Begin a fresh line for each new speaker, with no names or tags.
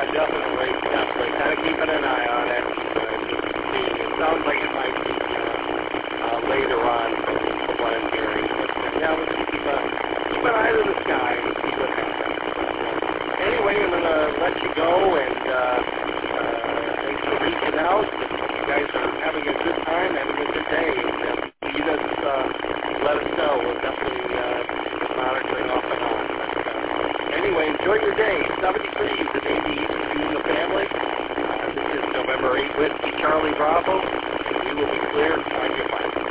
definitely. Kind of keeping an eye on it. Just seeing. It sounds like it might be later on from what I'm hearing. But yeah, we'll just keep an eye to the sky and see what happens. Anyway, I'm going to let you go, and thanks for reaching out. You guys are having a good time, having a good day. And if you just let us know. We'll definitely keep monitoring off and on. But, anyway, enjoy your day. 70 degrees at 80 to you and the family. This is November 8 Whiskey Charlie Bravo. We will be clear on your flight.